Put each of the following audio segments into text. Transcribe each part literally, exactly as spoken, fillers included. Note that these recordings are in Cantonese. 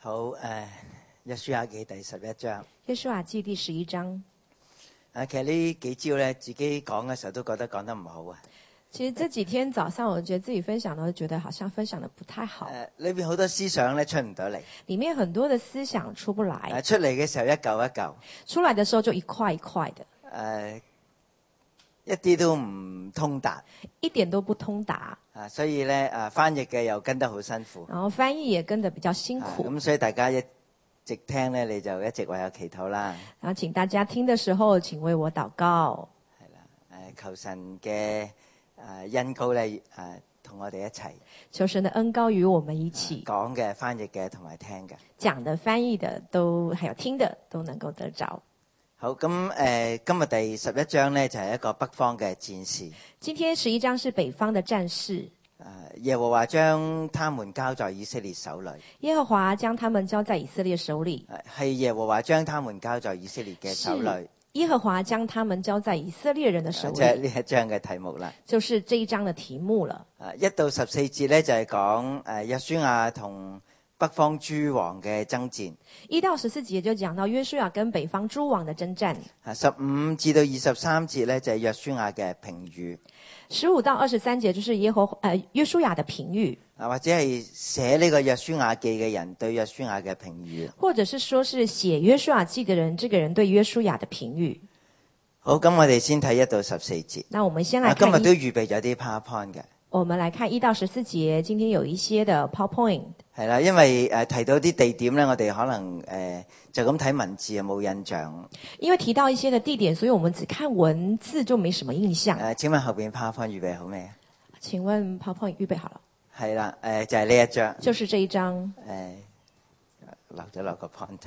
好誒，約書亞記第十一章。 約書亞記第十一章。 啊，其實呢幾招咧，自己講嘅時候都覺得講得唔好啊。 其實這幾天早上，我覺得自己分享呢，覺得好像分享得不太好。 誒，裏邊好多思想咧出唔到嚟。 裡面很多的思想出不來。 誒，出嚟嘅時候一嚿一嚿。 出來的時候就一塊一塊的。 誒，一啲都唔通達。 一點都不通達。 啊，所以咧誒，翻譯嘅又跟得好辛苦。 然後翻譯也跟得比較辛苦。 咁所以大家一直聽咧，你就一直為我祈禱啦。 然後請大家聽的時候，請為我禱告。 係啦，誒，求神嘅誒恩膏咧誒，同我哋一齊。 求神的恩膏與我們一起。 講嘅、翻譯嘅同埋聽嘅。 講的、翻譯的都，還有聽的都能夠得着。 好，咁誒、呃，今日第十一章咧就係、是、一個北方嘅戰士。 今天十一章是北方的戰士。 誒、呃，耶和華將他們交在以色列手裏。 耶和華將他們交在以色列手裏。 係耶和華將他們交在以色列嘅手裏。 耶和華將他們交在以色列人的手裏。 即係呢一章嘅題目啦。 就是這一章的題目了。 誒，一到十四節咧就係講誒約書亞同北方諸王嘅爭戰。 一到十四節就講到約書亞跟北方諸王的征戰。 啊，十五至到二十三節咧就係約書亞嘅評語。 十五到二十三節就是耶和誒約書亞的評語。 啊，或者係寫呢個約書亞記嘅人對約書亞嘅評語。或者是說是寫約書亞記嘅人，這個人對約書亞的評語。好， 咁我哋先睇一到十四節。 那我們先來看。 今日都預備咗啲 PowerPoint 嘅。 我們來看一到十四節，今天有一些的 PowerPoint。 係啦，因為誒、呃、提到啲地點咧，我哋可能誒、呃、就咁睇文字啊冇印象。 因為提到一些的地點，所以我們只看文字就沒什麼印象。 誒、呃，請問後邊 PowerPoint 預備好未啊？ 請問 PowerPoint 預備好了？ 係啦，誒、呃、就係、是、呢一張。 就是這一張。 誒、呃，留咗落個 pointer。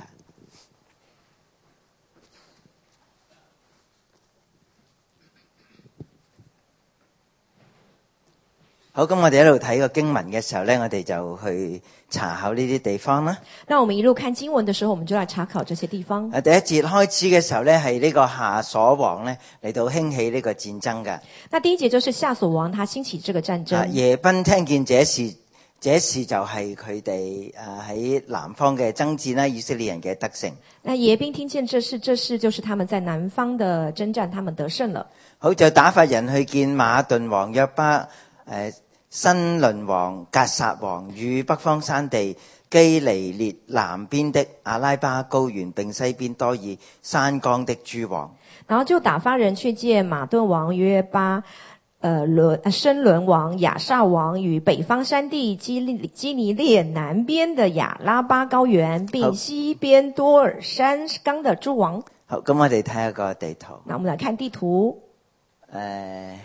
好，咁我哋一路睇個經文嘅時候咧，我哋就去查考呢啲地方啦。 那我們一路看經文的時候，我們就來查考這些地方。 誒，第一節開始嘅時候咧，係呢個夏瑣王咧嚟到興起呢個戰爭嘅。 那第一節就是夏瑣王他興起這個戰爭。啊、 耶賓聽見這事，這事就係佢哋誒喺南方嘅爭戰啦，以色列人嘅得勝。 那耶賓聽見這事，這事就是他們在南方的征戰，他們得勝了。 好，就打發人去見馬頓王約巴誒。呃新倫王格撒王與北方山地基尼列南邊的阿拉巴高原並西邊多爾山岡的諸王， 然後就打發人去見馬頓王約巴、呃倫新倫王亞撒王與北方山地基利基尼列南邊的亞拉巴高原並西邊多爾山岡的諸王。 好，咁我哋睇一個地圖。 那我們來看地圖。 誒、呃。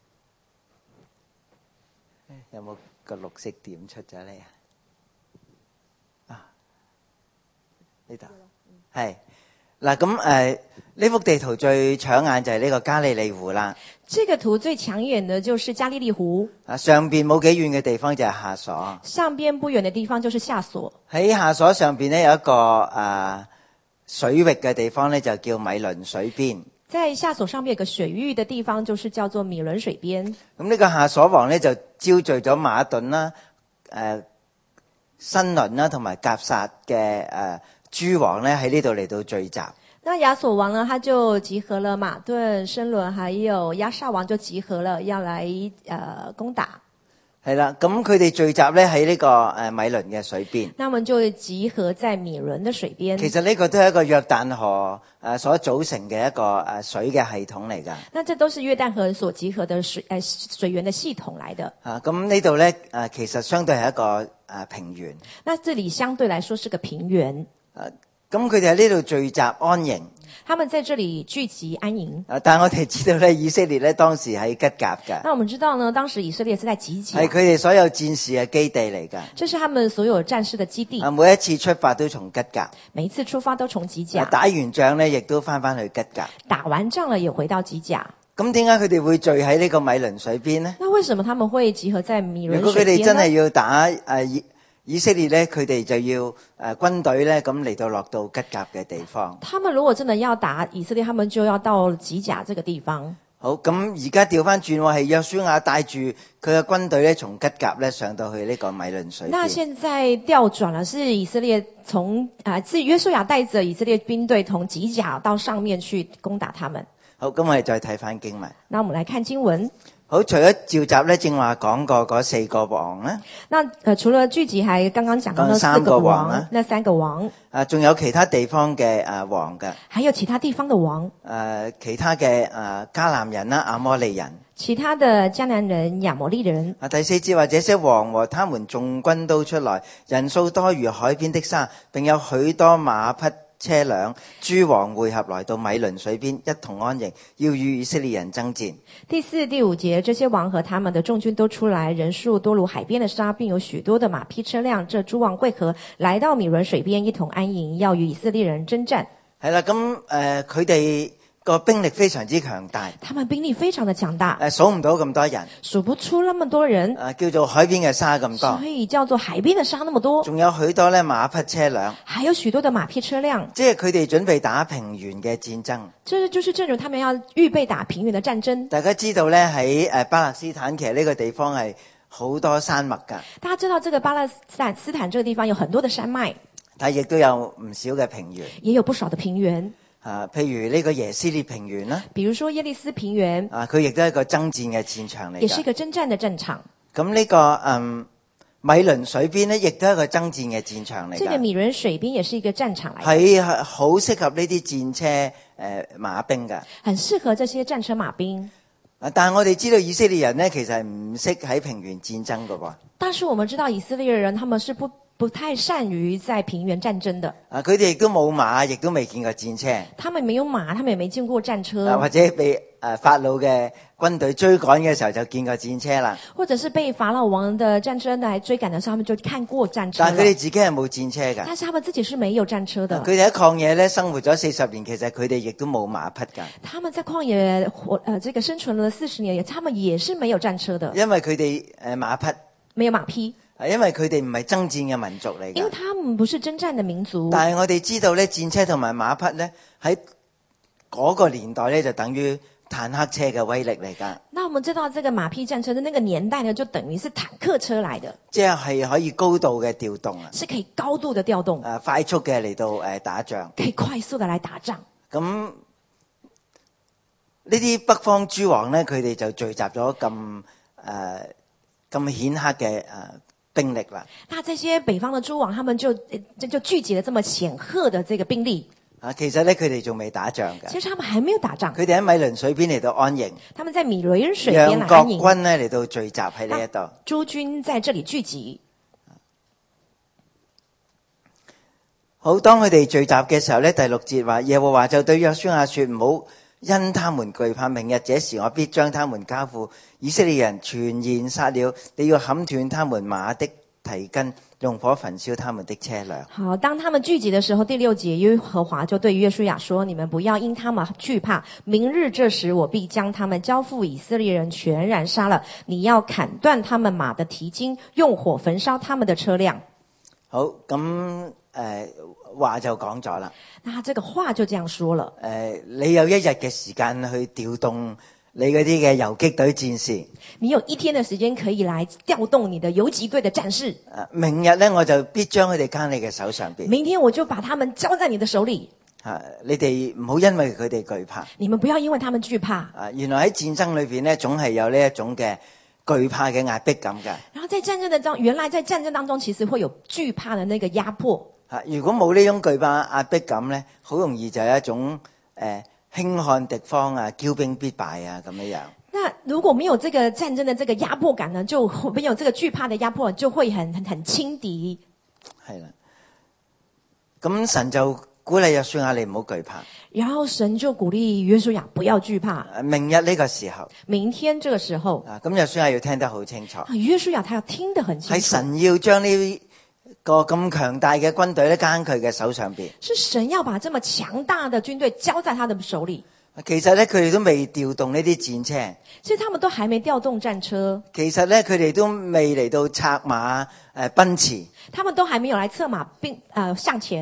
有冇個綠色點出咗嚟啊？啊，呢度係嗱，咁誒呢幅地圖最搶眼就係呢個加利利湖啦。 這個圖最搶眼的就是加利利湖。啊， 上邊冇幾遠嘅地方就係夏瑣。 上邊不遠的地方就是夏瑣。喺夏瑣上邊咧有一個誒、呃、水域嘅地方咧，就叫米倫水邊。 在夏瑣上面有個水域的地方，就是叫做米倫水邊。咁呢個夏瑣王咧就招聚咗馬頓啦、誒、呃、新倫啦同埋革撒嘅誒諸王咧喺呢度嚟到聚集。 那亞瑣王呢，他就集合了馬頓、新倫，還有亞撒王就集合了，要來誒、呃、攻打。 係啦，咁佢哋聚集咧喺呢個誒米倫嘅水邊。 那麼就集合在米倫的水邊。 其實呢個都係一個約旦河誒所組成嘅一個誒水嘅系統嚟㗎。 那這都是約旦河所集合的水誒水源的系統來的。 啊，咁呢度咧誒其實相對係一個誒平原。 那這裡相對來說是個平原。 誒，咁佢哋喺呢度聚集安營。 他們在這裡聚集安營。 啊，但係我哋知道咧，以色列咧當時喺吉甲㗎。 那我們知道呢，當時以色列是在吉甲。 係佢哋所有戰士嘅基地嚟㗎。 這是他們所有戰士的基地。 啊，每一次出發都從吉甲。 每一次出發都從吉甲。 打完仗咧，亦都返返去吉甲。 打完仗了，也回到吉甲。 咁點解佢哋會聚喺呢個米倫水邊呢？ 那為什麼他們會集合在米倫水邊呢？ 如果佢哋真係要打誒、呃、以以色列咧，佢哋就要誒、呃、軍隊咧咁嚟到落到吉甲嘅地方。 他們如果真的要打以色列，他們就要到吉甲這個地方。 好，咁而家調翻轉喎，係約書亞帶住佢嘅軍隊咧，從吉甲咧上到去呢個米倫水邊。 那現在調轉了，是以色列從啊，是約書亞帶着以色列兵隊從吉甲到上面去攻打他們。 好，咁我哋再睇翻經文。 那我們來看經文。 好，除咗召集咧，正話講過嗰四個王咧。 那呃，除了聚集，還剛剛講到那四個王，啊、那三個王。 啊，仲有其他地方嘅誒王嘅。 還有其他地方的王。 誒，其他嘅誒迦南人啦、亞摩利人。 其他的迦南人、亞摩利人。 啊，第四節話這些王和他們眾軍都出來，人數多如海邊的沙，並有許多馬匹車輛，諸王會合來到米倫水邊，一同安營，要與以色列人爭戰。 第四、第五節，這些王和他們的眾軍都出來，人數多如海邊的沙，並有許多的馬匹車輛，這諸王會合來到米倫水邊，一同安營，要與以色列人爭戰。 係啦，咁誒，佢哋個兵力非常之強大， 他們兵力非常的強大， 誒，數唔到咁多人， 數不出那麼多人， 誒，叫做海邊嘅沙咁多， 所以叫做海邊的沙那麼多， 仲有許多咧馬匹車輛， 還有許多的馬匹車輛， 即係佢哋準備打平原嘅戰爭。 這就是正如他們要預備打平原的戰爭。 大家知道咧喺誒巴勒斯坦，其實呢個地方係好多山脈噶。 大家知道這個巴勒斯坦這個地方有很多的山脈， 但係亦都有唔少嘅平原， 也有不少的平原。 啊，譬如呢個耶斯列平原啦， 比如說耶利斯平原， 啊，佢亦都係一個爭戰嘅戰場嚟， 也是一個征戰的戰場。 咁呢、這個嗯米倫水邊咧，亦都係一個爭戰嘅戰場嚟。 這個米倫水邊也是一個戰場嚟， 係好適合呢啲戰車誒、呃、馬兵噶， 很適合這些戰車馬兵。 啊，但係我哋知道以色列人咧，其實係唔識喺平原戰爭噶喎。 但是我們知道以色列人，他們是不不太善於在平原戰爭的。 啊，佢哋亦都冇馬，亦都未見過戰車。 他們沒有馬，他們也沒見過戰車。 啊、或者被誒、呃、法老嘅軍隊追趕嘅時候就見過戰車啦。 或者是被法老王的戰爭來追趕的時候，他們就看過戰車。 但係佢哋自己係冇戰車㗎。 但是他們自己是沒有戰車的。 佢哋喺曠野咧生活咗四十年，其實佢哋亦都冇馬匹㗎。 他們在曠野活，呃，這個生存了四十年，他們也是沒有戰車的。 因為佢哋誒馬匹沒有馬匹。 因為佢哋唔係爭戰嘅民族嚟㗎。 因為他們不是征戰的民族。 但係我哋知道咧，戰車同埋馬匹咧喺嗰個年代咧就等於坦克車嘅威力嚟㗎。 那我們知道這個馬匹戰車的那個年代呢，就等於是坦克車來的。 即係可以高度嘅調動啊。 是可以高度的調動。 誒，快速嘅嚟到誒打仗。 可以快速的來打仗。 咁呢啲北方諸王咧，佢哋就聚集咗咁誒咁顯赫嘅誒。呃兵力啦， 那這些北方的諸王，他們就就就聚集了這麼顯赫的這個兵力。 啊，其實咧佢哋仲未打仗嘅。 其實他們還沒有打仗。 佢哋喺米倫水邊嚟到安營。 他們在米倫水邊來安營。 讓各軍咧嚟到聚集喺呢一度。 諸軍在這裡聚集。 好，當佢哋聚集嘅時候咧，第六節話耶和華就對約書亞說：唔好因他們懼怕，明日這時我必將他們交付以色列人，全然殺了。你要砍斷他們馬的蹄筋，用火焚燒他們的車輛。 好，當他們聚集的時候，第六節耶和華就對約書亞說：你們不要因他們懼怕，明日這時我必將他們交付以色列人，全然殺了。你要砍斷他們馬的蹄筋，用火焚燒他們的車輛。 好，咁誒話就講咗啦。 那這個話就這樣說了。 誒、呃，你有一日嘅時間去調動你嗰啲嘅游擊隊戰士。 你有一天的時間可以來調動你的游擊隊的戰士。 誒，明日咧我就必將佢哋交你嘅手上邊。 明天我就把他們交在你的手裏。 啊，你哋唔好因為佢哋懼怕。 你們不要因為他們懼怕。 啊，原來喺戰爭裏邊咧，總係有呢一種嘅懼怕嘅壓迫感㗎。然後在戰爭的當，原來在戰爭當中，其實會有懼怕的那個壓迫。 如果冇呢種懼怕壓迫感咧，好容易就有一種誒輕看敵方啊、驕兵必敗啊咁樣樣。 那如果沒有這個戰爭的這個壓迫感呢，就沒有這個懼怕的壓迫，就會很很很輕敵。係啦， 咁神就鼓勵約書亞你唔好懼怕。 然後神就鼓勵約書亞不要懼怕。 明日呢個時候， 明天這個時候啊，咁約書亞要聽得好清楚。 約書亞他要聽得很清楚。 係神要將呢個咁強大嘅軍隊咧，交喺佢嘅手上邊。 是神要把這麼強大的軍隊交在他的手裏。 其實咧，佢哋都未調動呢啲戰車。 其實他們都還沒調動戰車。 其實咧，佢哋都未嚟到策馬誒奔馳。 他們都還沒有來策馬並誒向前。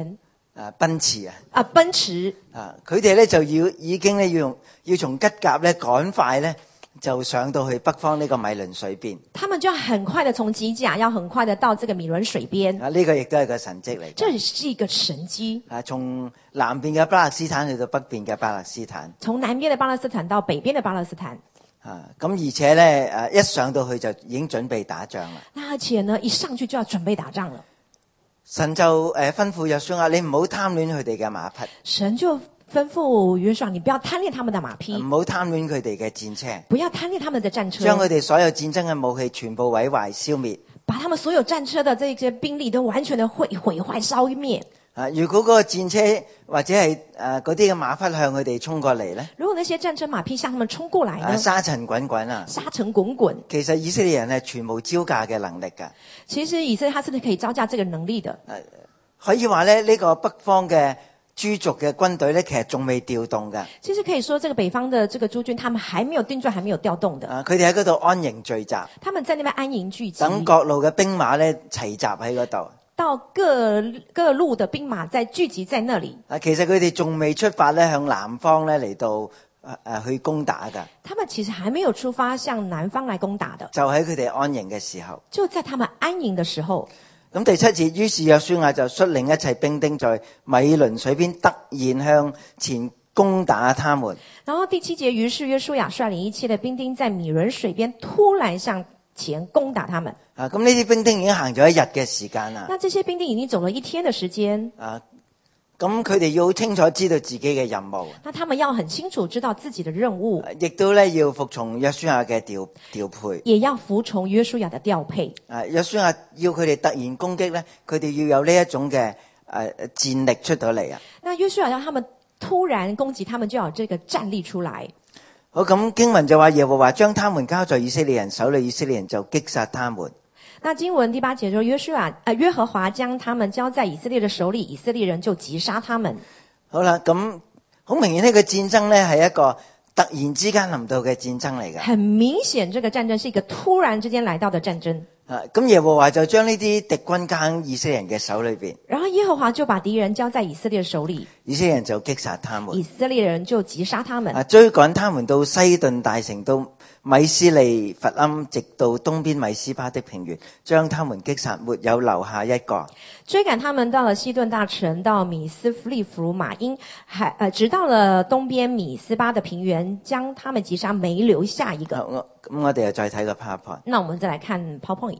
啊奔馳啊啊奔馳。 啊，佢哋咧就要已經咧要用要從吉甲咧趕快咧就上到去北方呢個米倫水邊。 他們就要很快的從吉甲，要很快的到這個米倫水邊。 啊，呢、這個亦都係個神蹟嚟。 這是一個神蹟。 啊，從南邊嘅巴勒斯坦去到北邊嘅巴勒斯坦。 從南邊的巴勒斯坦到北邊的巴勒斯坦。 啊，咁而且咧，誒一上到去就已經準備打仗啦。 那而且呢，一上去就要準備打仗了。 神就誒吩咐約書亞，你唔好貪戀佢哋嘅馬匹。 神就吩咐約書亞，你不要貪戀他們的馬匹， 唔好貪戀佢哋嘅戰車， 不要貪戀他們的戰車， 將佢哋所有戰爭嘅武器全部毀壞消滅， 把他們所有戰車的這些兵力都完全的毀毀壞燒滅。 啊！如果嗰個戰車或者係誒嗰啲嘅馬匹向佢哋衝過嚟咧， 如果那些戰車馬匹向他們衝過來呢， 啊、沙塵滾滾啊， 沙塵滾滾。 其實以色列人係全無招架嘅能力㗎。 其實以色列他是可以招架這個能力的。 啊、可以話咧，呢、這個北方嘅諸族嘅軍隊咧，其實仲未調動㗎。 其實可以說，這個北方的這個諸軍，他們還沒有定準，還沒有調動的。 啊，佢哋喺嗰度安營聚集， 他們在那邊安營聚集， 等各路嘅兵馬咧齊集喺嗰度。 到各各路的兵馬在聚集在那裡。 啊，其實佢哋仲未出發咧，向南方咧嚟到誒、啊、去攻打㗎。 他們其實還沒有出發向南方來攻打的。 就喺佢哋安營嘅時候， 就在他們安營的時候。 咁第七節，於是約書亞就率領一切兵丁在米倫水邊突然向前攻打他們。 然後第七節，於是約書亞率領一切的兵丁在米倫水邊突然向前攻打他們。 啊，咁呢啲兵丁已經行咗一日嘅時間啦。 那這些兵丁已經走了一天的時間。 啊，咁佢哋要好清楚知道自己嘅任務。 那他們要很清楚知道自己的任務， 亦都咧要服從約書亞嘅調調配， 也要服從約書亞的調配。 啊，約書亞要佢哋突然攻擊咧，佢哋要有呢一種嘅誒戰力出到嚟啊。 那約書亞讓他們突然攻擊，他們就要有這個戰力出來。 好，咁經文就話耶和華將他們交在以色列人手裏，以色列人就擊殺他們。 那經文第八節說約書亞，呃，約和華將他們交在以色列的手裏，以色列人就擊殺他們。 好啦，咁好明顯呢個戰爭咧係一個突然之間臨到嘅戰爭嚟嘅。 很明顯，這個戰爭是一個突然之間來到的戰爭。 啊，咁耶和華就將呢啲敵軍交喺以色列人嘅手裏邊， 然後耶和華就把敵人交在以色列手裏， 以色列人就擊殺他們， 以色列人就擊殺他們， 啊，追趕他們到西頓大城，到米斯利弗庵，直到東邊米斯巴的平原，將他們擊殺，沒有留下一個。 追趕他們到了西頓大城，到米斯利弗馬因，還呃，直到了東邊米斯巴的平原，將他們擊殺，沒留下一個。 好，我咁我哋又再睇個 PowerPoint。 那我們再來看 PowerPoint。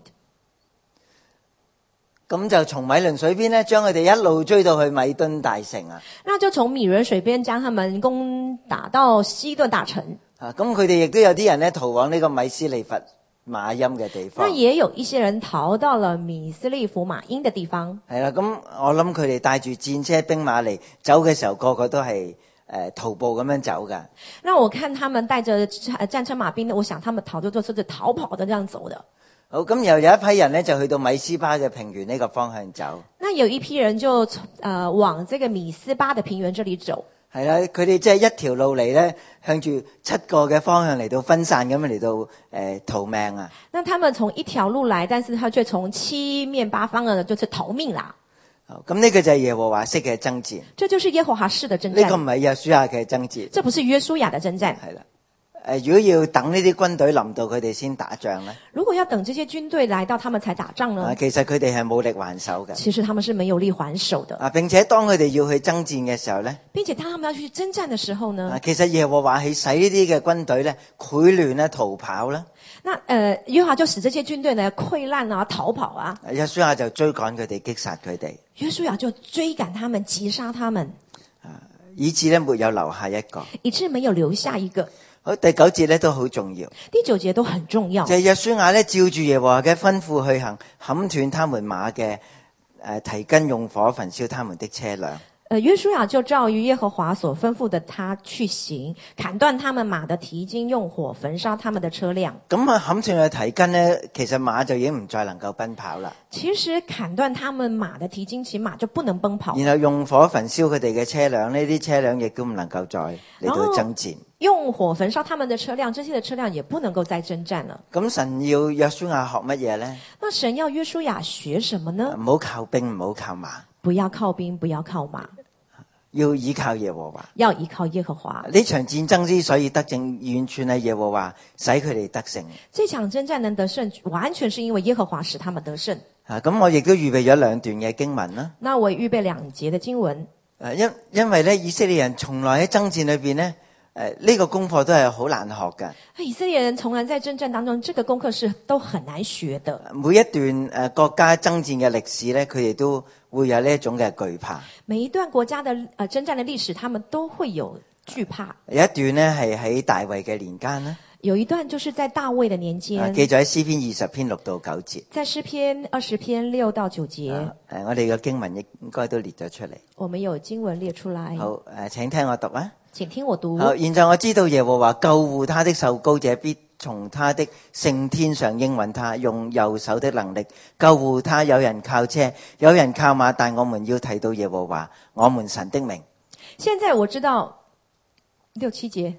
咁就從米倫水邊咧，將佢哋一路追到去米敦大城啊！ 那就從米倫水邊將他們攻打到西頓大城。 啊，咁佢哋亦都有啲人咧逃往呢個米斯利弗馬音嘅地方。 那也有一些人逃到了米斯利弗馬因的地方。 係啦，咁我諗佢哋帶住戰車兵馬嚟走嘅時候，個個都係誒、呃、徒步咁樣走噶。 那我看他們帶着戰車馬兵，我想他們逃就都是逃跑的這樣走的。 好，咁又有一批人咧就去到米斯巴嘅平原呢個方向走。 那有一批人就呃往這個米斯巴的平原這裡走。 係啦，佢哋即係一條路嚟咧，向住七個嘅方向嚟到分散咁樣嚟到誒、呃、逃命啊！ 那他們從一條路來，但是他卻從七面八方嘅就是逃命啦。 好，咁呢個就係耶和華式嘅爭戰。 這就是耶和華式的征戰。 呢、這個唔係約書亞嘅爭戰。 這不是約書亞的征戰。 係啦。誒，如果要等呢啲軍隊臨到佢哋先打仗咧？ 如果要等這些軍隊來到，他們才打仗呢？ 啊，其實佢哋係冇力還手嘅。 其實他們是沒有力還手的。 啊，並且當佢哋要去爭戰嘅時候咧？ 並且當他們要去征戰的時候呢？ 啊，其實耶和華係使呢啲嘅軍隊咧潰亂咧逃跑啦。 那誒，約華就使這些軍隊呢潰爛啊逃跑啊。 約書亞就追趕佢哋擊殺佢哋。 約書亞就追趕他們擊殺他們。 啊，以致咧沒有留下一個。 以致沒有留下一個。 好，第九節咧都好重要。 第九節都很重要。 就係約書亞咧照住耶和華嘅吩咐去行，砍斷他們馬嘅誒蹄筋，用火焚燒他們的車輛。 呃，約書亞就照於耶和華所吩咐的他去行，砍斷他們馬的蹄筋，用火焚燒他們的車輛。 咁啊，砍斷佢蹄筋咧，其實馬就已經唔再能夠奔跑啦。 其實砍斷他們馬的蹄筋，其實馬就不能奔跑。 然後用火焚燒佢哋嘅車輛，呢啲車輛亦都唔能夠再嚟到爭戰。 用火焚燒他們的車輛，這些的車輛也不能夠再征戰了。 咁神要約書亞學乜嘢咧？ 那神要約書亞學什麼呢？ 唔好靠兵，唔好靠馬。 不要靠兵，不要靠馬， 要依靠耶和華。 要依靠耶和華。 呢場戰爭之所以得勝，完全係耶和華使佢哋得勝。 這場征戰能得勝，完全是因為耶和華使他們得勝。 啊，咁我亦都預備咗兩段嘅經文啦。 那我也預備兩節的經文。 誒，因因為咧，以色列人從來喺爭戰裏邊咧，誒、這、呢個功課都係好難學嘅。 以色列人從來在征戰當中，這個功課是都很難學的。 每一段誒國家爭戰嘅歷史咧，佢哋都會有呢一種嘅懼怕。 每一段國家的誒征戰的歷史，他們都會有懼怕。 有一段呢係喺大衛嘅年間啦。 有一段就是在大衛的年間， 記載喺詩篇二十篇六到九節。 在詩篇二十篇六到九節， 誒，我哋嘅經文應應該都列咗出嚟。 我們有經文列出來。 好，誒，請聽我讀啊。 請聽我讀。 好，現在我知道耶和華救護他的受膏者，必從他的聖天上應允他，用右手的能力救護他。有人靠車，有人靠馬，但我們要提到耶和華我們神的名。 現在我知道六七節。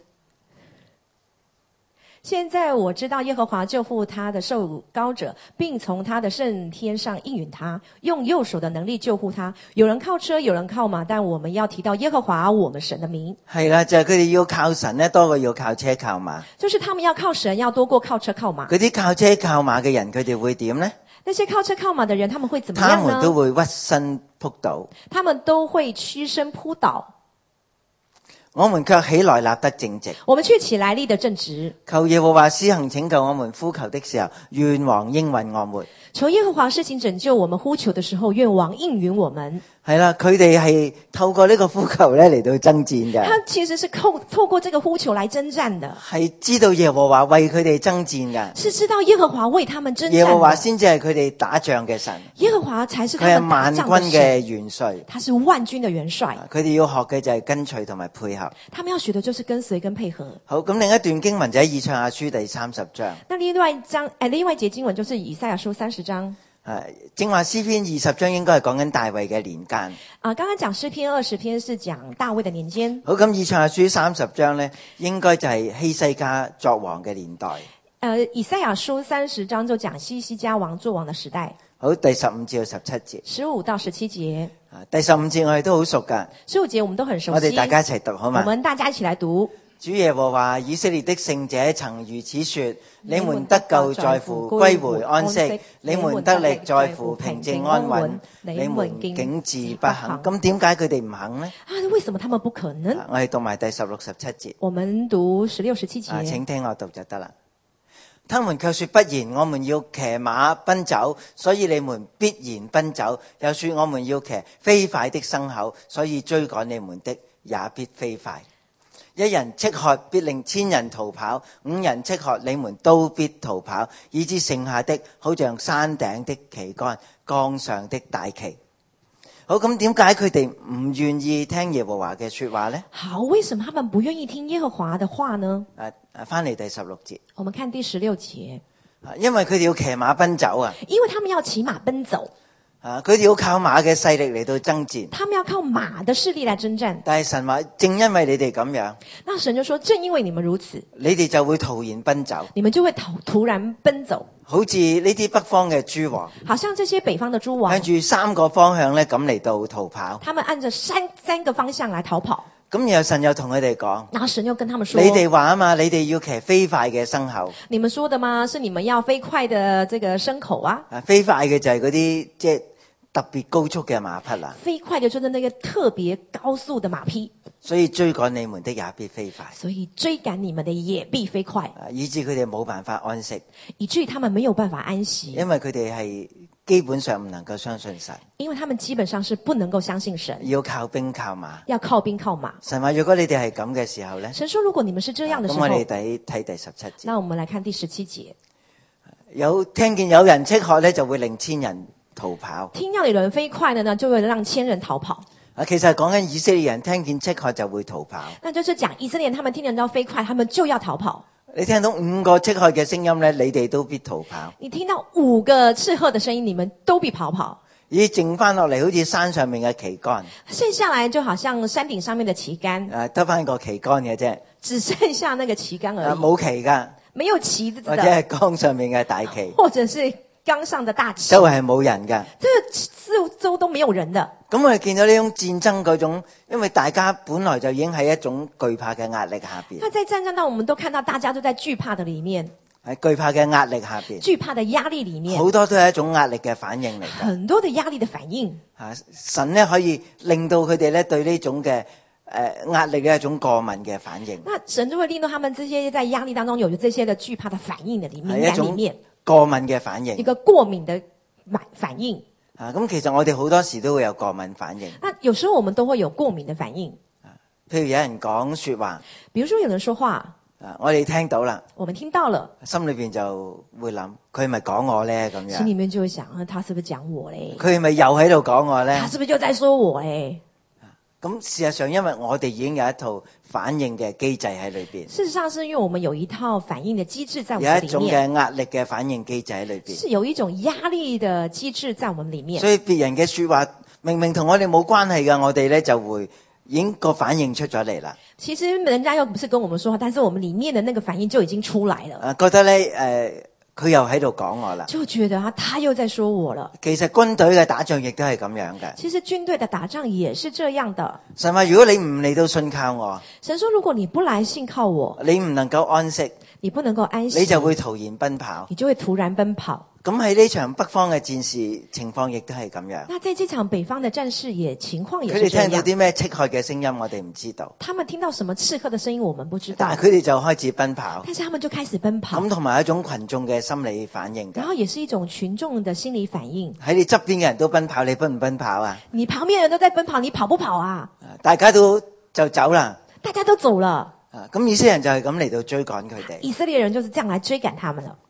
現在我知道耶和華救護他的受膏者，並從他的聖天上應允他，用右手的能力救護他。有人靠車，有人靠馬，但我們要提到耶和華我們神的名。 係啦，就係佢哋要靠神呢，多過要靠車靠馬。 就是他們要靠神，要多過靠車靠馬。 嗰啲靠車靠馬嘅人，佢哋會點呢？ 那些靠車靠馬的人，他們會怎麼樣呢？ 他們都會屈身仆倒。 他們都會屈身撲倒。 我們卻起來立得正直， 我們卻起來立得正直。 求耶和華施行拯救我們呼求的時候，願王應允我們。 求耶和華施行拯救我們呼求的時候，願王應允我們。 係啦，佢哋係透過呢個呼求咧嚟到爭戰嘅。 他其實是透透過這個呼求來征戰的， 係知道耶和華為佢哋爭戰嘅， 是知道耶和華為他們征戰的。 耶和華先至係佢哋打仗嘅神， 耶和華才是他佢係們打萬仗的神。 軍嘅元帥， 他是萬軍的元帥。 佢哋要學嘅就係跟隨同埋配合。 他們要學的就是跟隨跟配合。 好，咁另一段經文就喺以賽亞書第三十章。 那另外一章，誒，另外一節經文就是以賽亞書三十章。 誒，正話詩篇二十章應該係講緊大衛嘅年間。 啊，剛剛講詩篇二十篇是講大衛的年間。 好，咁以賽亞書三十章咧，應該就係希西家作王嘅年代。 誒，以賽亞書三十章就講希西家王作王的時代。 好，第十五至到十七節。 十五到十七節。 啊，第十五節我哋都好熟噶。 十五節我們都很熟悉。 我哋大家一齊讀好嘛？ 我們大家一起來讀。 主耶和華以色列的聖者曾如此說：你們得救在乎歸回安息，你們得力在乎平靜安穩，你們竟自不肯。咁點解佢哋唔肯呢？ 啊，為什麼他們不可能？ 我哋讀埋第十六、十七節。 我們讀十六、十七節。 啊，請聽我讀就得啦。他們卻說不然，我們要騎馬奔走，所以你們必然奔走；又說我們要騎飛快的牲口，所以追趕你們的也必飛快。一人叱喝，必令千人逃跑；五人叱喝，你們都必逃跑，以致剩下的好像山頂的旗杆，江上的大旗。好，咁點解佢哋唔願意聽耶和華嘅說話呢？ 好，為什麼他們不願意聽耶和華的話呢？ 誒誒，翻嚟第十六節。 我們看第十六節。 因為佢哋要騎馬奔走啊。 因為他們要騎馬奔走。 啊！佢哋要靠馬嘅勢力嚟到爭戰， 他們要靠馬的勢力來征戰。 但係神話正因為你哋咁樣， 那神就說正因為你們如此， 你哋就會突然奔走， 你們就會突突然奔走， 好似呢啲北方嘅諸王， 好像這些北方的諸王向住三個方向咧咁嚟到逃跑， 他們按着三三個方向來逃跑。 咁然後神又同佢哋講， 然後神又跟他們說， 你哋話啊嘛，你哋要騎飛快嘅牲口， 你們說的嗎？是你們要飛快的這個牲口啊？ 啊，飛快嘅就係嗰啲即係特別高速嘅馬匹啦， 飛快的就是那個特別高速的馬匹， 所以追趕你們的也必飛快， 所以追趕你們的也必飛快， 啊，以致佢哋冇辦法安息， 以至於他們沒有辦法安息， 因為佢哋係基本上唔能夠相信神， 因為他們基本上是不能夠相信神， 要靠兵靠馬， 要靠兵靠馬。 神話如果你哋係咁嘅時候咧， 神說如果你們是這樣的時候， 咁我哋睇睇第十七節。 那我們來看第十七節， 有聽見有人叱喝咧，就會令千人逃跑。 聽到有人飛快的呢，就會讓千人逃跑。 啊，其實係講緊以色列人聽見叱喝就會逃跑。 那就是講以色列人，他們聽到飛快，他們就要逃跑。 你聽到五個叱喝嘅聲音咧，你哋都必逃跑。 你聽到五個叱喝的聲音，你們都必跑跑。 咦，剩翻落嚟好似山上面嘅旗杆， 剩下來就好像山頂上面的旗杆， 誒得翻個旗杆嘅啫， 只剩下那個旗杆而已， 冇旗噶， 沒有旗子的， 或者係江上面嘅大旗。 或者是剛上的大旗， 周圍係冇人㗎。 這四周都沒有人的。 咁我哋見到呢種戰爭嗰種，因為大家本來就已經喺一種懼怕嘅壓力下邊。 那在戰爭當，我們都看到大家都在懼怕的裡面， 喺懼怕嘅壓力下邊， 懼怕的壓力裡面， 好多都係一種壓力嘅反應嚟㗎。 很多的壓力的反應。 啊，神咧可以令到佢哋咧對呢種嘅誒壓力嘅一種過敏嘅反應。 那神就會令到他們這些在壓力當中有這些的懼怕的反應的裡面，敏感裡面過敏嘅反應， 一個過敏的反反應。 啊，咁其實我哋好多時都會有過敏反應。 那有時候我們都會有過敏的反應。 譬如有人講說話， 比如說有人說話， 啊，我哋聽到啦， 我們聽到了， 心裏邊就會諗，佢係咪講我咧咁樣？ 心裡面就會想，啊，他是不是講我嘞？ 佢係咪又喺度講我咧？ 他是不是就在說我嘞？ 咁事實上，因為我哋已經有一套反應嘅機制喺裏邊， 事實上是因為我們有一套反應的機制在我有一種們裡面， 嘅壓力嘅反應機制喺裏邊， 是有一種壓力的機制在我們裡面。 所以別人嘅說話明明同我哋冇關係嘅，我哋咧就會已經個反應出咗嚟啦。 其實人家又不是跟我們說話，但是我們裡面的那個反應就已經出來了。 啊，覺得咧誒，佢、呃、又喺度講我啦。 就覺得啊，他又在說我了。 其實軍隊嘅打仗亦都係咁樣嘅。 其實軍隊的打仗也是這樣的。 神話如果你唔嚟到信靠我， 神說如果你不來信靠我， 你唔能夠安息， 你不能夠安息， 你就會徒然奔跑。 你就會突然奔跑。 咁喺呢場北方嘅戰事情況亦都係咁樣。 那在這場北方的戰事也情況也佢哋是這樣。 聽到啲咩斥喝嘅聲音，我哋唔知道。 他們聽到什麼刺客的聲音，我們不知道。 但係佢哋就開始奔跑。 但是他們就開始奔跑。 咁同埋一種群眾嘅心理反應。 然後也是一種群眾的心理反應。 喺你側邊嘅人都奔跑，你奔唔奔跑啊？ 你旁邊人都在奔跑，你跑不跑啊？ 大家都就走啦。 大家都走了。 啊，咁以色列人就係咁嚟到追趕佢哋。 以色列人就是這樣來追趕他們了。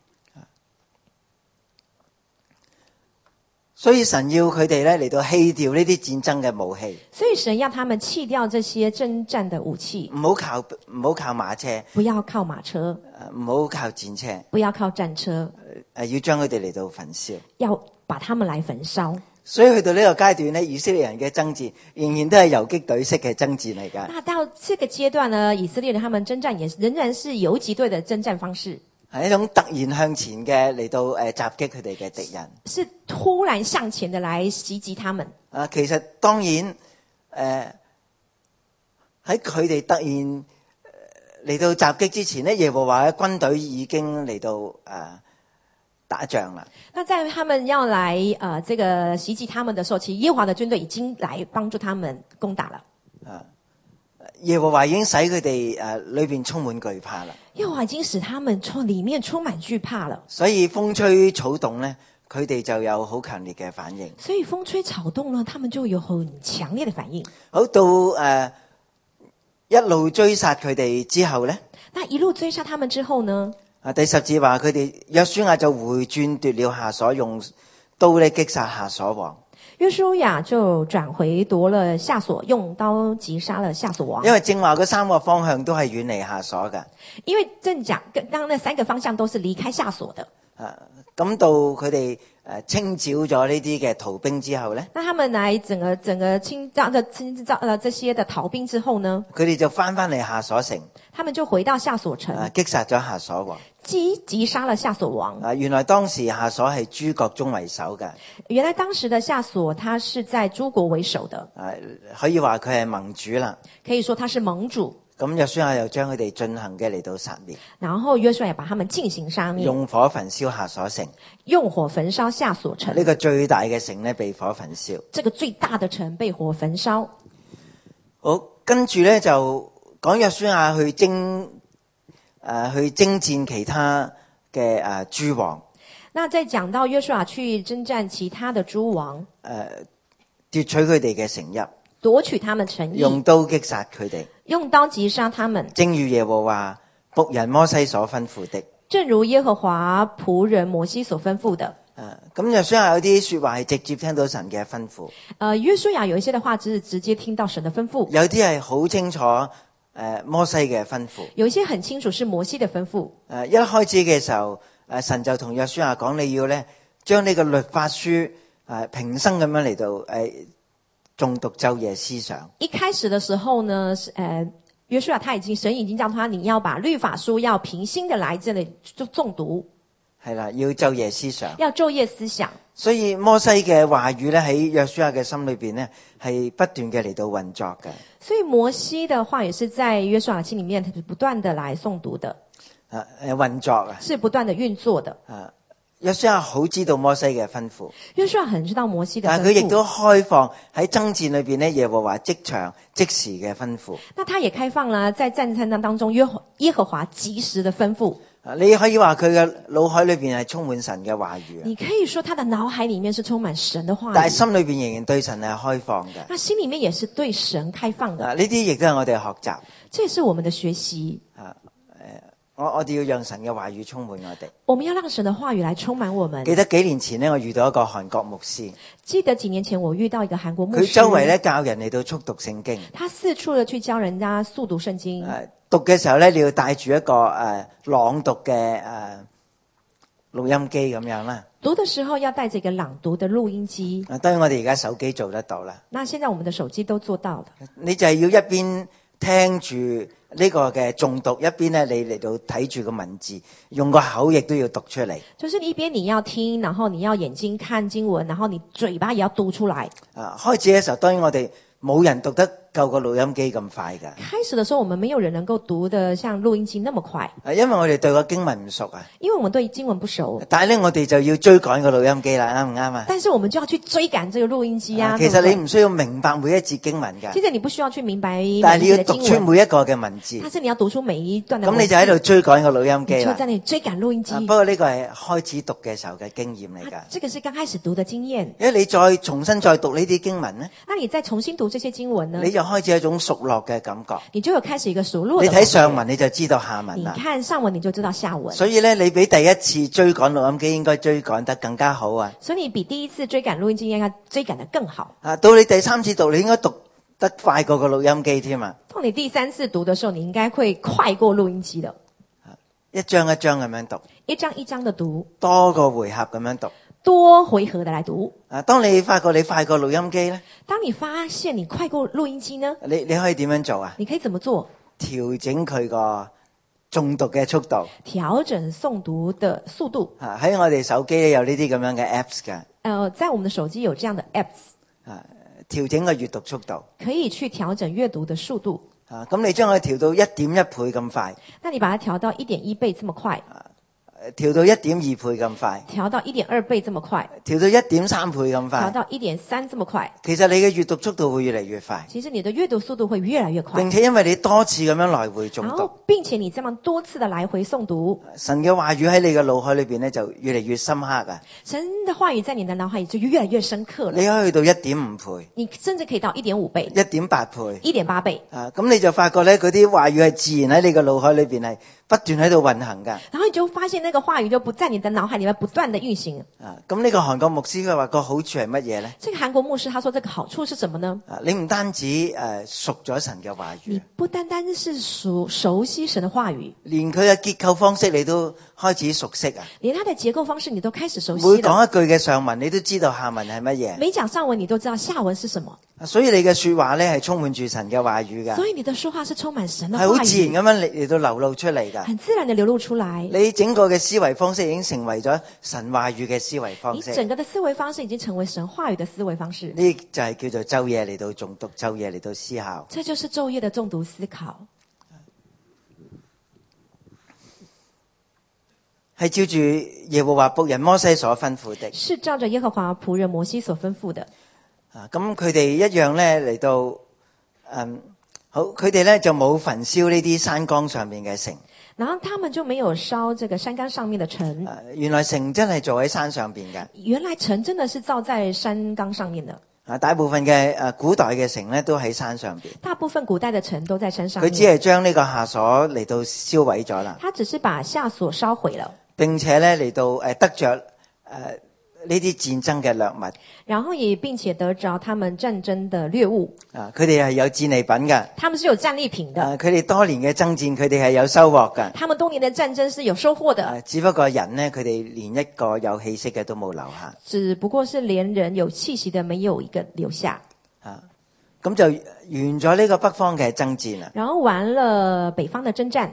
所以神要佢哋咧嚟到棄掉呢啲戰爭嘅武器。 所以神要他們棄掉這些征戰的武器。 唔好靠唔好靠馬車。 不要靠馬車。 唔好靠戰車。 不要靠戰車。 誒，要將佢哋嚟到焚燒。 要把他們來焚燒。 所以去到呢個階段咧，以色列人嘅爭戰仍然都係游擊隊式嘅爭戰嚟㗎。 那到這個階段呢，以色列人他們征戰也仍然是游擊隊的征戰方式。 係一種突然向前嘅嚟到誒襲擊佢哋嘅敵人， 是突然向前的來襲擊他們。 啊，其實當然誒喺佢哋突然嚟到襲擊之前咧，耶和華嘅軍隊已經嚟到誒、呃、打仗啦。 那在他們要來誒、呃、這個襲擊他們的時候，其實耶和華的軍隊已經來幫助他們攻打了。 啊，耶和華已經使佢哋誒裏邊充滿懼怕啦。 耶和華已經使他們從裏面充滿懼怕了， 所以風吹草動咧，佢哋就有好強烈嘅反應。 所以風吹草動呢，他們就有很強烈的反應。 好到誒、呃、一路追殺佢哋之後咧， 那一路追殺他們之後呢？ 啊，第十節話佢哋約書亞就回轉奪了夏瑣，用刀咧擊殺夏瑣王。 約書亞就轉回奪了夏瑣，用刀擊殺了夏瑣王。 因為正話嗰三個方向都係遠離夏瑣嘅。 因為正講，剛剛那三個方向都是離開夏瑣的。 啊，咁到佢哋誒清剿咗呢啲嘅逃兵之後咧， 那他們來整個整個清剿的清剿了這些的逃兵之後呢， 佢哋就翻翻嚟夏瑣城， 他們就回到夏瑣城， 啊，擊殺咗夏瑣王。 擊擊殺了夏瑣王。 啊，原來當時夏瑣係諸國中為首嘅。 原來當時的夏瑣，他是在諸國為首的。 啊，可以話佢係盟主啦。 可以說他是盟主。 咁約書亞又將佢哋進行嘅嚟到殺滅。 然後約書亞也把他們進行殺滅， 用火焚燒夏瑣城。 用火焚燒夏瑣城。 呢個最大嘅城呢，被火焚燒。 這個最大的城被火焚燒。 好，跟住咧就講約書亞去征。誒、呃，去征戰其他嘅誒諸王。 那再講到約書亞去征戰其他的諸王，誒、 呃，奪取佢哋嘅城邑， 奪取他們城邑， 用刀擊殺佢哋， 用刀擊殺他們， 正如耶和華僕人摩西所吩咐的。 正如耶和華僕人摩西所吩咐的。 誒、呃，咁約書亞有啲說話係直接聽到神嘅吩咐。誒、 呃，約書亞有一些的話只是直接聽到神的吩咐， 有啲係好清楚。誒、呃，摩西嘅吩咐， 有一些很清楚是摩西的吩咐。誒、 呃，一開始嘅時候，誒、呃，神就同約書亞講，你要咧將呢個律法書誒、呃、平生咁樣嚟到誒誦讀晝夜思想。 一開始的時候呢，誒、呃，約書亞他已經神已經叫他，你要把律法書要平心的來這裏就誦讀。 係啦，要晝夜思想。 要晝夜思想。 所以摩西嘅話語咧喺約書亞嘅心裏邊咧係不斷嘅嚟到運作嘅。 所以摩西的話也是在約書亞心裏面不斷的來誦讀的。 啊誒運作啊。 是不斷的運作的。 啊約書亞好知道摩西嘅吩咐。 約書亞很知道摩西的吩咐。 但係佢亦都開放喺爭戰裏邊咧，耶和華即場即時嘅吩咐。 那他也開放了在戰爭當中約耶和華即時的吩咐。 你可以話佢嘅腦海裏邊係充滿神嘅話語。 你可以說他的腦海裏面是充滿神的話語。 但係心裏邊仍然對神係開放嘅。 那心裏面也是對神開放的。 啊，呢啲亦都係我哋學習。 這也是我們的學習。 啊，誒，我我哋要讓神嘅話語充滿我哋。 我們要讓神的話語來充滿我們。 記得幾年前呢，我遇到一個韓國牧師。 記得幾年前我遇到一個韓國牧師。 佢周圍咧教人嚟到速讀聖經。 他四處的去教人家速讀聖經。 誒，讀嘅時候咧，你要帶住一個誒、呃、朗讀嘅誒、呃、錄音機咁樣啦。 讀的時候要帶着一個朗讀的錄音機。 啊，當然我哋而家手機做得到啦。 那現在我們的手機都做到了。 你就係要一邊聽住呢個嘅誦讀，一邊咧你嚟到睇住個文字，用個口亦都要讀出嚟。 就是一邊你要聽，然後你要眼睛看經文，然後你嘴巴也要讀出來。 啊，開始嘅時候當然我哋冇人讀得夠個錄音機咁快㗎。 開始的時候我們沒有人能夠讀得像錄音機那麼快。 啊，因為我哋對個經文唔熟啊。 因為我們對經文不熟。 但係咧我哋就要追趕個錄音機啦，啱唔啱啊？ 但是我們就要去追趕這個錄音機啊。 啊，其實你唔需要明白每一節經文㗎。 其實你不需要去明白每一節的經文。 但係你要讀出每一個嘅文字。 但是你要讀出每一段的文字。 咁你就喺度追趕個錄音機啦。 你就在那裡追趕錄音機。 啊，不過呢個係開始讀嘅時候嘅經驗嚟㗎。 這個是剛開始讀的經驗。 因為你再重新再讀呢啲經文咧， 那你再重新讀這些經文呢？ 你就開始一種熟絡嘅感覺。 你就有開始一個熟絡。 你睇上文你就知道下文啦。 你看上文你就知道下文。 所以咧，你比第一次追趕錄音機應該追趕得更加好啊。 所以你比第一次追趕錄音機應該追趕得更好。 啊，到你第三次讀，你應該讀得快過個錄音機添啊。 當你第三次讀的時候，你應該會快過錄音機的。 一章一章咁樣讀， 一章一章的讀， 多個回合咁樣讀， 多回合的來讀。 啊，當你發覺你快過錄音機咧， 當你發現你快過錄音機呢？ 你你可以點樣做啊？ 你可以怎麼做？ 調整佢個誦讀嘅速度， 調整誦讀的速度。 啊，喺我哋手機咧有呢啲咁樣嘅 apps 㗎。 呃，在我們的手機有這樣的 apps。 啊，調整個閱讀速度。 可以去調整閱讀的速度。 啊，咁你將佢調到一點一倍咁快。 那你把它調到一點一倍這麼快。 啊，調到一點二倍咁快。 調到一點二倍這麼快。 調到一點三倍咁快。 調到一點三這麼快。 其實你嘅閱讀速度會越嚟越快。 其實你的閱讀速度會越來越快。 並且因為你多次咁樣來回誦讀， 並且你這麼多次的來回誦讀， 神嘅話語喺你嘅腦海裏邊咧就越嚟越深刻啊！ 神的話語在你的腦海裏就越來越深刻了。 你可以去到一點五倍， 你甚至可以到一點五倍、 一點八倍、 一點八倍啊！咁你就發覺咧，嗰啲話語係自然喺你嘅腦海裏邊係不斷喺度運行噶。 然後你就發現那個話語就不在你的腦海裏面不斷的運行啊！咁呢個韓國牧師佢話個好處係乜嘢咧？ 這個韓國牧師他說這個好處是什麼呢？ 啊！你唔單止誒、呃、熟咗神嘅話語， 你不單單是熟熟悉神的話語， 連佢嘅結構方式你都開始熟悉啊！ 連他的結構方式你都開始熟悉。 每講一句嘅上文，你都知道下文係乜嘢。 每講上文，你都知道下文是什麼。 所以你嘅說話咧係充滿住神嘅話語噶。 所以你的說話是充滿神的話語， 係好自然咁樣嚟嚟到流露出嚟噶。 很自然的流露出來。 你整個嘅思維方式已經成為咗神話語嘅思維方式。 你整個的思維方式已經成為神話語的思維方式。 呢就係叫做晝夜嚟到誦讀，晝夜嚟到思考。 這就是晝夜的誦讀思考。 係照住耶和華僕人摩西所吩咐的。 是照着耶和華僕人摩西所吩咐的。 啊，咁佢哋一樣咧嚟到，嗯，好，佢哋咧就冇焚燒呢啲山崗上面嘅城。 然後他們就沒有燒這個山崗上面的城。 啊，原來城真係做喺山上邊嘅。 原來城真的是造在山崗上面的。 啊，大部分嘅誒古代嘅城咧都喺山上邊。 大部分古代的城都在山上面。 佢只係將呢個下所嚟到燒毀咗啦。 他只是把下所燒毀了。並且咧嚟到誒得着誒呢啲戰爭嘅掠物， 然後也並且得着他們戰爭的掠物。 啊，佢哋係有戰利品嘅。 他們是有戰利品的。 啊，佢哋多年嘅爭戰，佢哋係有收穫嘅。 他們多年的戰爭是有收穫的。 啊，只不過人呢，佢哋連一個有氣息嘅都冇留下。 只不過是連人有氣息的沒有一個留下。 啊，咁就完咗呢個北方嘅爭戰啦。 然後完了北方的征戰。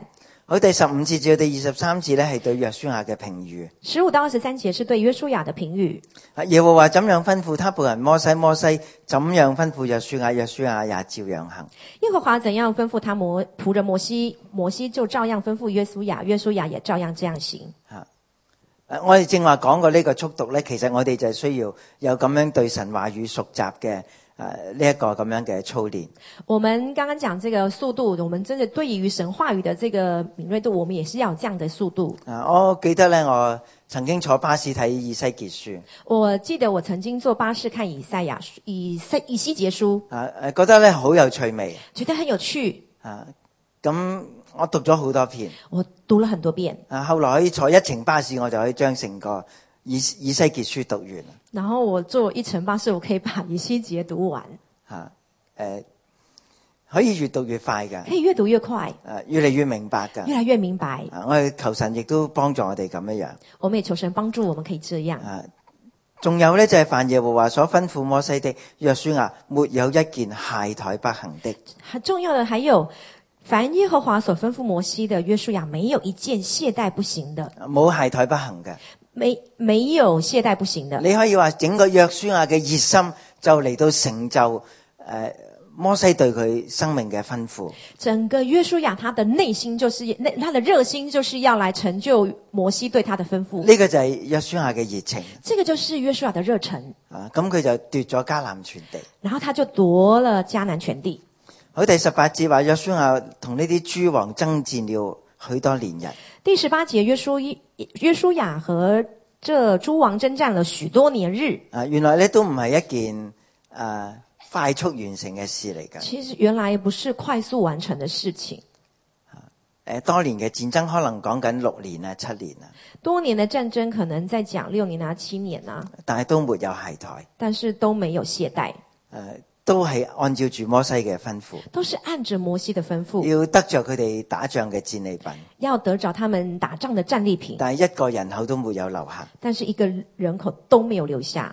好，第十五節至到第二十三節咧，係對約書亞嘅評語。 十五到二十三節是對約書亞的評語。 耶和華怎樣吩咐他僕人摩西，摩西怎樣吩咐約書亞，約書亞也照樣行。 耶和華怎樣吩咐他摩僕人摩西，摩西就照樣吩咐約書亞，約書亞也照樣這樣行。 啊，我哋正話講過呢個速讀咧，其實我哋就係需要有咁樣對神話語熟習嘅。誒，呢一個咁樣嘅操練， 我們剛剛講這個速度，我們真的對於神話語的這個敏銳度，我們也是要有這樣的速度。 啊，我記得咧，我曾經坐巴士睇以西結書。 我記得我曾經坐巴士看以賽亞書、以西以西結書。 啊，誒，覺得咧好有趣味， 覺得很有趣。 啊，咁我讀咗好多遍。 我讀了很多遍。 啊，後來可以坐一程巴士，我就可以將成個以以西結書讀完。 然後我坐一程巴士，我可以把以西結讀完。 吓、啊，誒、呃，可以越讀越快㗎， 可以越讀越快， 誒、啊，越嚟越明白㗎， 越來越明白。 啊，我哋求神亦都幫助我哋咁樣樣。 我們也求神幫助我們可以這樣。 啊，仲有咧就係、是、凡耶和華所吩咐摩西的，約書亞沒有一件懈怠不行的。 很重要的還有，凡耶和華所吩咐摩西的，約書亞沒有一件懈怠不行的， 冇懈怠不行嘅。 沒沒有懈怠不行的。 你可以話整個約書亞嘅熱心就嚟到成就誒、呃、摩西對佢生命嘅吩咐。 整個約書亞他的內心就是那他的熱心就是要來成就摩西對他的吩咐。 呢、這個就係約書亞嘅熱情。 這個就是約書亞的熱忱。 啊，咁佢就奪咗迦南全地。 然後他就奪了迦南全地。 好，第十八節話約書亞同呢啲諸王爭戰了許多年日。 第十八節約書約書亞和這諸王征戰了許多年日。 啊，原來咧都唔係一件誒、啊、快速完成嘅事嚟㗎。 其實原來不是快速完成的事情。 誒、啊，多年嘅戰爭可能講緊六年啊、七年啊。 多年的戰爭可能在講六年啊、七年啊。 但係都沒有懈怠。 但是都沒有懈怠。 誒、啊。都係按照住摩西嘅吩咐， 都是按着摩西的吩咐， 要得着佢哋打仗嘅戰利品， 要得着他們打仗的戰利品。 但係一個人口都沒有留下， 但是一個人口都沒有留下。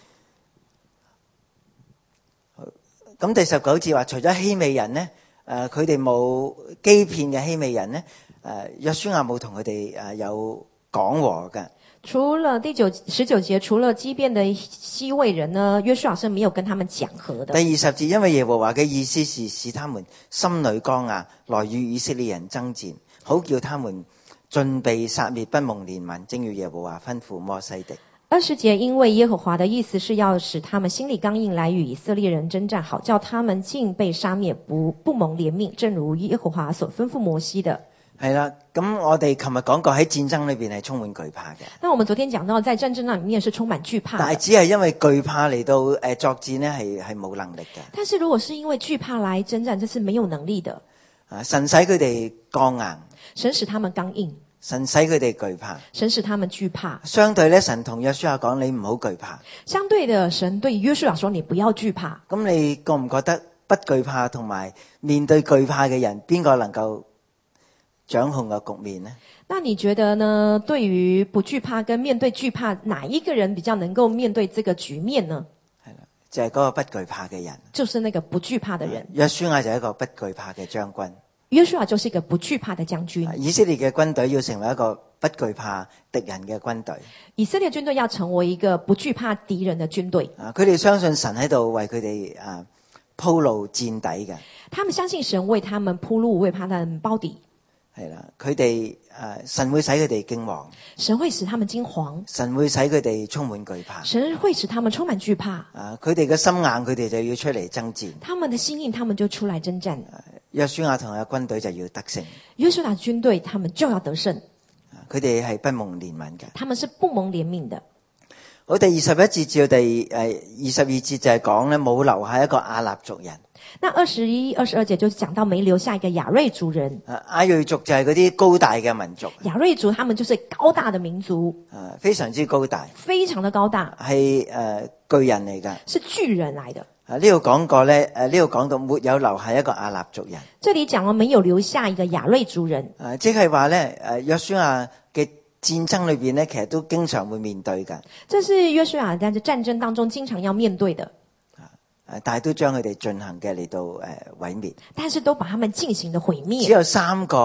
咁第十九節話，除咗希未人呢，誒佢哋冇欺騙嘅希未人呢，誒約書亞冇同佢哋誒有講和嘅。 除了第九十九節，除了欺騙的希未人呢，約書亞是沒有跟他們講和的。 第二十節，因為耶和華嘅意思是使他們心裏剛硬，來與以色列人爭戰，好叫他們盡被殺滅，不蒙憐憫，正如耶和華吩咐摩西的。 二十節，因為耶和華的意思是要使他們心裏剛硬，來與以色列人征戰，好叫他們盡被殺滅，不不蒙憐憫，正如耶和華所吩咐摩西的。係啦，咁我哋琴日講過喺戰爭裏邊係充滿懼怕嘅。 那我們昨天講到，在戰爭那裡面是充滿懼怕。 但係只係因為懼怕嚟到誒、呃、作戰呢，係係冇能力嘅。 但是如果是因為懼怕來征戰，這是沒有能力的。 啊，神使佢哋剛硬， 神使他們剛硬， 神使佢哋懼怕， 神使他們懼怕。 相對咧，神同約書亞講：你唔好懼怕。 相對的，神對約書亞說：你不要懼怕。 咁你覺唔覺得不懼怕同埋面對懼怕嘅人，邊個能夠掌控個局面呢？ 那你覺得呢？對於不懼怕跟面對懼怕，哪一個人比較能夠面對這個局面呢？ 係啦，就係、是、嗰個不懼怕嘅人， 就是那個不懼怕的人。 約書亞就係一個不懼怕嘅將軍。 約書亞就是一個不懼怕的將軍。 以色列嘅軍隊要成為一個不懼怕敵人嘅軍隊。 以色列軍隊要成為一個不懼怕敵人的軍隊。 啊，佢哋相信神喺度為佢哋啊鋪路墊底嘅。 他們相信神為他們鋪路，為他們包底。 係啦，佢哋誒，神會使佢哋驚惶， 神會使他們驚惶， 神會使佢哋充滿懼怕， 神會使他們充滿懼怕。 啊，佢哋嘅心硬，佢哋就要出嚟爭戰。 他們的心硬，他們就出來征戰。 約書亞同嘅軍隊就要得勝。 約書亞軍隊，他們就要得勝。 佢哋係不蒙憐憫嘅， 他們是不蒙憐憫的。 好，第二十一節至到第誒二十二節就係講咧，冇留下一個亞納族人。 那二十一、二十二節就講到沒留下一個亞瑞族人。 啊，亞瑞族就係嗰啲高大嘅民族。 亞瑞族他們就是高大的民族， 啊，非常之高大， 非常的高大， 係誒、呃、巨人嚟噶， 是巨人來的。 啊，呢度講過咧，誒呢度講到沒有留下一個亞納族人。 這裡講了沒有留下一個亞瑞族人。 啊，即係話咧，誒約書亞嘅戰爭裏邊咧，其實都經常會面對噶。 這是約書亞在戰爭當中經常要面對的。 但係都將佢哋進行嘅嚟到誒毀滅， 但是都把他們進行的毀滅。 只有三個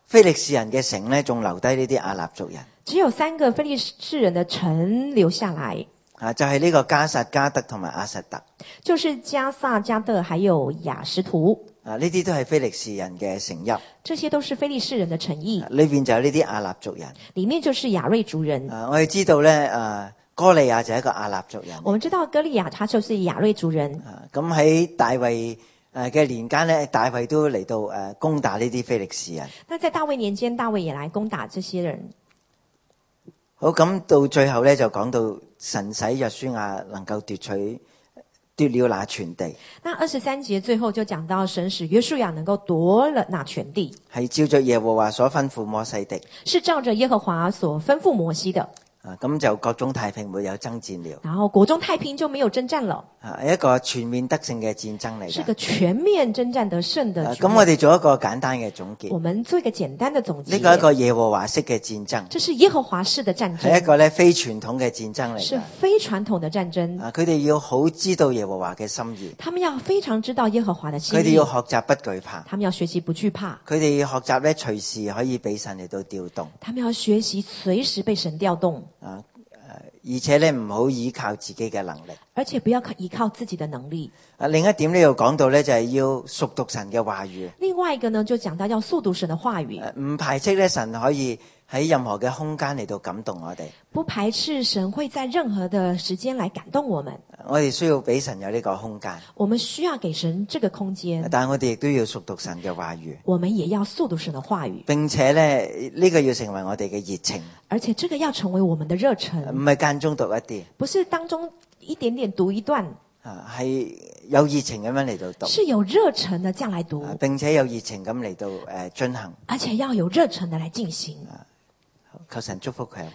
非利士人嘅城咧，仲留低呢啲亞納族人。 只有三個非利士人的城留下來， 啊，就係呢個加薩加德同埋亞實特。 就是加薩加德還有雅什圖。 啊，呢啲都係非利士人嘅城邑。 這些都是非利士人的城邑， 裏邊就有呢啲亞納族人。 裡面就是亞瑞族人。 啊，我哋知道咧，啊，哥利亞就係一個亞納族人。 我們知道歌利亞他就是亞瑞族人。 啊，咁喺大衛誒嘅年間咧，大衛都嚟到誒攻打呢啲非利士人。 那在大衛年間，大衛也來攻打這些人。 好，咁到最後咧就講到神使約書亞能夠奪取奪了那全地。 那二十三節最後就講到神使約書亞能夠奪了那全地， 係照着耶和華所吩咐摩西的。 是照着耶和華所吩咐摩西的。 啊，咁就國中太平，沒有爭戰了。 然後國中太平就沒有征戰了。 啊，一個全面得勝嘅戰爭嚟嘅。 是個全面征戰得勝的。 咁、啊、我哋做一個簡單嘅總結。 我們做一個簡單的總結。 呢個係一個耶和華式嘅戰爭。 這是耶和華式的戰爭。 係一個咧非傳統嘅戰爭嚟嘅。 是非傳統的戰爭。 啊，佢哋要好知道耶和華嘅心意。 他們要非常知道耶和華的心意。 佢哋要學習不懼怕。 他們要學習不懼怕。 佢哋要學習咧隨時可以俾神嚟到調動。 他們要學習隨時被神調動。 啊。而且咧唔好依靠自己嘅能力， 而且不要依靠自己的能力。 啊，另一點呢度講到咧就係要熟讀神嘅話語。 另外一個呢就講到要速讀神的話語， 唔排斥咧神可以喺任何嘅空間嚟到感動我哋， 不排斥神會在任何的時間來感動我們。 我哋需要俾神有呢個空間， 我們需要給神這個空間， 但係我哋亦都要熟讀神嘅話語。 我們也要速讀神的話語， 並且咧呢個要成為我哋嘅熱情， 而且這個要成為我們的熱忱， 唔係間中讀一啲， 不是當中一點點讀一段， 啊，係有熱情咁樣嚟到讀， 是有熱忱的這樣來讀， 啊，並且有熱情咁嚟到誒進行， 而且要有熱忱的來進行。 求神祝福佢。